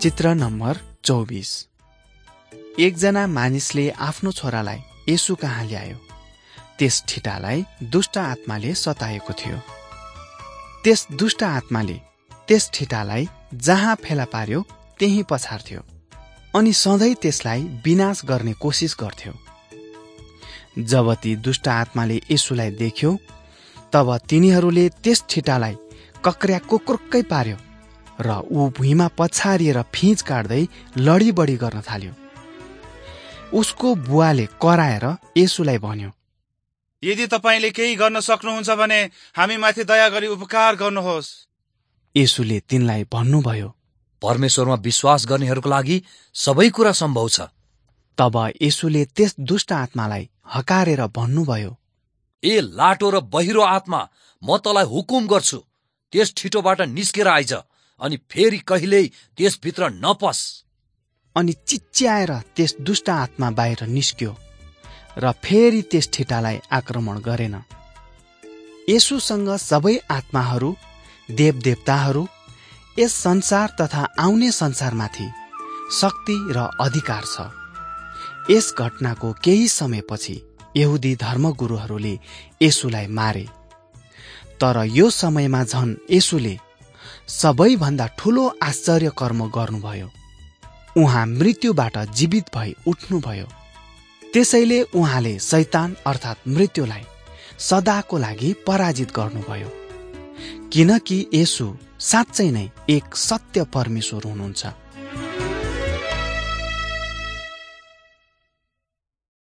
चित्र नम्बर 24। एकजना मानिसले आफ्नो छोरालाई येशू कहाँ ल्यायो। त्यस ठिटालाई दुष्ट आत्माले सताएको थियो। त्यस दुष्ट आत्माले त्यस ठिटालाई जहाँ फेला पार्यो त्यही पछार्थ्यो अनि सधैँ त्यसलाई विनाश गर्ने कोसिस गर्थ्यो। जब ती दुष्ट आत्माले येशूलाई देख्यो तब तिनीहरूले त्यस ठिटालाई कक्र्या कुक्रुक्कै पार्यो र ऊ भुइँमा पछारिएर फिँच काट्दै लडीबडी गर्न थाल्यो। उसको बुवाले कराएर येशूलाई भन्यो, यदि तपाईले केही गर्न सक्नुहुन्छ भने हामीमाथि दया गरी उपकार गर्नुहोस्। येशूले तिनलाई भन्नुभयो, परमेश्वरमा विश्वास गर्नेहरूको लागि सबै कुरा सम्भव छ। तब येशूले त्यस दुष्ट आत्मालाई हकारेर भन्नुभयो, ए लाटो र बहिरो आत्मा, म तँलाई हुकुम गर्छु, त्यस ठिटोबाट निस्केर आइज अनि फेरि कहिल्यै त्यसभित्र नपस। अनि चिच्याएर त्यस दुष्ट आत्मा बाहिर निस्क्यो र फेरि त्यस ठिटालाई आक्रमण गरेन। येशूसँग सबै आत्माहरू, देवदेवताहरू, यस संसार तथा आउने संसारमाथि शक्ति र अधिकार छ। यस घटनाको केही समयपछि यहुदी धर्मगुरुहरूले येशूलाई मारे। तर यो समयमा झन् येशूले सबैभन्दा ठूलो आश्चर्य कर्म गर्नुभयो। उहाँ मृत्युबाट जीवित भई उठ्नुभयो। त्यसैले उहाँले शैतान अर्थात् मृत्युलाई सदाको लागि पराजित गर्नुभयो। किनकि येशू साँच्चै नै एक सत्य परमेश्वर हुनुहुन्छ।